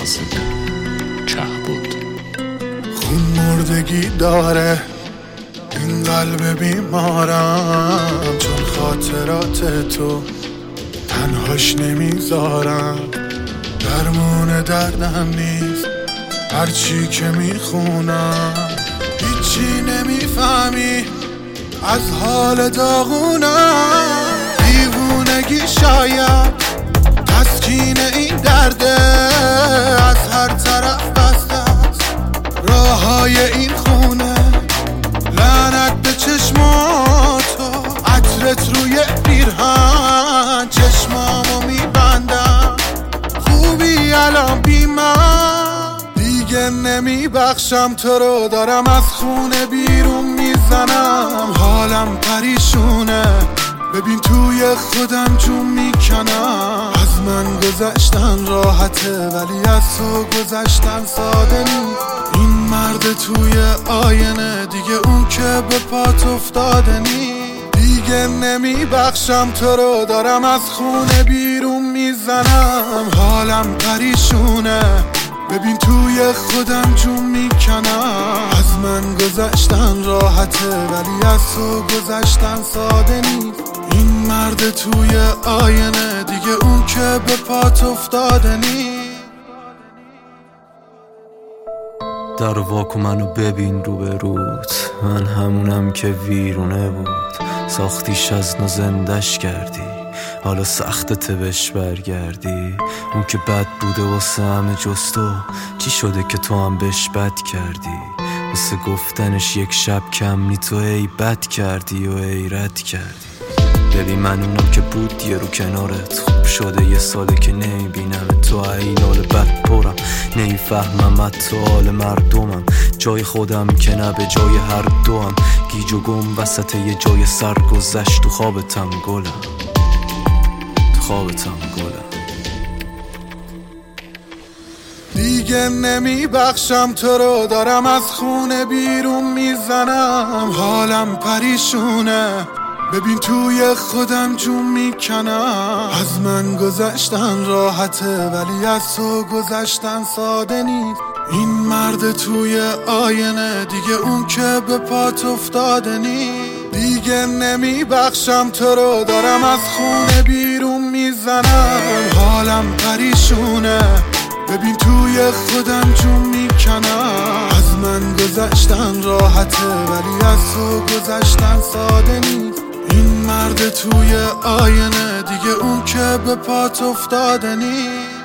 کاظمی کهبد. خون مردگی داره این قلب بیمارم، چون خاطرات تو تنهاش نمیذارم. درمون دردم نیست هرچی که میخونم، هیچی نمیفهمی از حال داغونم. دیوونگی شاید تسکین این درده، از هر طرف بسته است راههای این خونه. لعنت به چشماتو، عطرت روی پیرهن چشمامو میبندم. خوبی الان بی من، دیگه نمیبخشم تو رو، دارم از خونه بیرون میزنم. حالم پریشونه، ببین توی خودم جون میکنم. از من گذشتن راحته ولی از تو گذشتن ساده نیست. این مرد توی آینه دیگه اون که به پات افتاده نیست. دیگه نمیبخشم تو رو، دارم از خونه بیرون میزنم. حالم پریشونه، ببین توی خودم جون میکنم. از من گذشتن راحته ولی از تو گذشتن ساده نیست. این مرد توی آینه دیگه اون که به پات افتاده نیست. در واکو منو ببین رو به روت، من همونم که ویرونه بود. ساختیش از نو زندش کردی، حالا سختت بهش برگردی. اون که بد بوده واسه همه جز تو، چی شده که تو هم بهش بد کردی؟ واسه گفتنش یک شب کم نی، تو ای بد کردی و ای رد کردی. ببین من اونم که بود یه رو کنارت، خوب شده یه ساله که نمیبینم تو. این حال بد پرم نمیفهمم حتی حال مردمم. جای خودم که نه به جای هر دوم، گیج و گم وسط یه جای سرگذشت. تو خوابتم گلم، تو خوابتم گلم. دیگه نمیبخشم تو رو، دارم از خونه بیرون میزنم. حالم پریشونه، ببین توی خودم جون میکنم. از من گذشتن راحته ولی از تو گذشتن ساده نیست. این مرد توی آینه دیگه اون که به پات افتاده نیست. دیگه نمیبخشم تو رو، دارم از خونه بیرون میزنم. حالم پریشونه، ببین توی خودم جون میکنم. از من گذشتن راحته ولی از تو گذشتن ساده نیست. این مرد توی آینه دیگه اون که به پات افتاده نیست.